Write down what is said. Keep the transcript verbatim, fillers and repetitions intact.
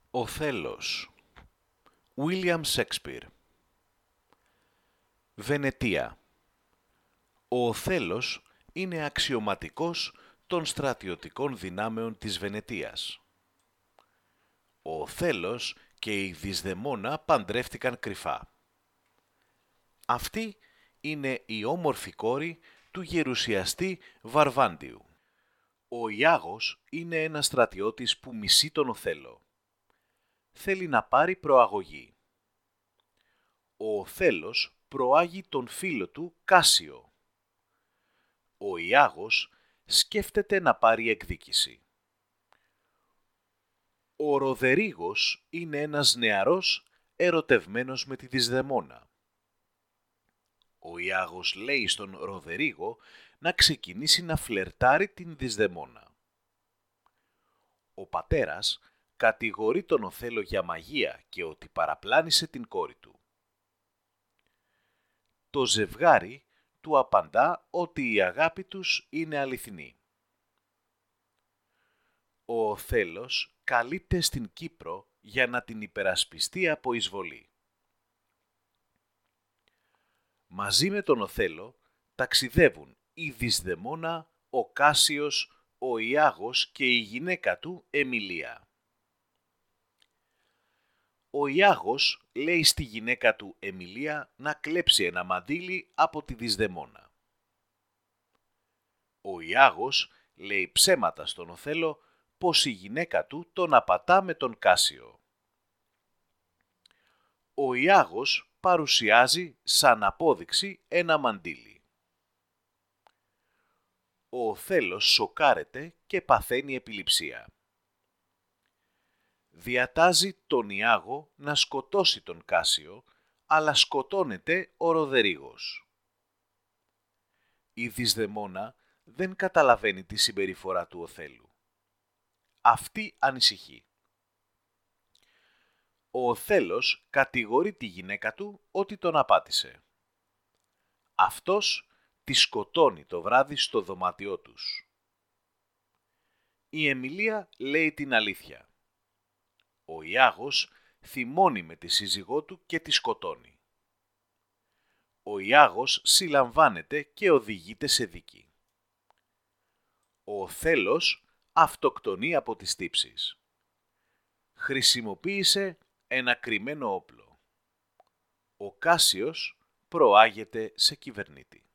Οθέλος, William Shakespeare. Βενετία. Ο Οθέλος είναι αξιωματικός των στρατιωτικών δυνάμεων της Βενετίας. Ο Οθέλος και η Δυσδαιμόνα παντρεύτηκαν κρυφά. Αυτή είναι η όμορφη κόρη του γερουσιαστή Βαρβάντιου. Ο Ιάγος είναι ένας στρατιώτης που μισεί τον Οθέλο. Θέλει να πάρει προαγωγή. Ο Οθέλος προάγει τον φίλο του Κάσιο. Ο Ιάγος σκέφτεται να πάρει εκδίκηση. Ο Ροδερίγος είναι ένας νεαρός ερωτευμένος με τη Δυσδαιμόνα. Ο Ιάγος λέει στον Ροδερίγο να ξεκινήσει να φλερτάρει την Δυσδαιμόνα. Ο πατέρας κατηγορεί τον Οθέλο για μαγεία και ότι παραπλάνησε την κόρη του. Το ζευγάρι του απαντά ότι η αγάπη τους είναι αληθινή. Ο Οθέλος καλείται στην Κύπρο για να την υπερασπιστεί από εισβολή. Μαζί με τον Οθέλο ταξιδεύουν η Δυσδαιμόνα, ο Κάσιος, ο Ιάγος και η γυναίκα του Εμιλία. Ο Ιάγος λέει στη γυναίκα του Εμιλία να κλέψει ένα μαντίλι από τη Δυσδαιμόνα. Ο Ιάγος λέει ψέματα στον Οθέλο πως η γυναίκα του τον απατά με τον Κάσιο. Ο Ιάγος παρουσιάζει σαν απόδειξη ένα μαντίλι. Ο Οθέλος σοκάρεται και παθαίνει επιληψία. Διατάζει τον Ιάγο να σκοτώσει τον Κάσιο, αλλά σκοτώνεται ο Ροδερίγος. Η Δυσδαιμόνα δεν καταλαβαίνει τη συμπεριφορά του Οθέλου. Αυτή ανησυχεί. Ο Οθέλος κατηγορεί τη γυναίκα του ότι τον απάτησε. Αυτός τη σκοτώνει το βράδυ στο δωμάτιό τους. Η Εμιλία λέει την αλήθεια. Ο Ιάγος θυμώνει με τη σύζυγό του και τη σκοτώνει. Ο Ιάγος συλλαμβάνεται και οδηγείται σε δίκη. Ο Οθέλος αυτοκτονεί από τις τύψεις. Χρησιμοποίησε ένα κρυμμένο όπλο. Ο Κάσιος προάγεται σε κυβερνήτη.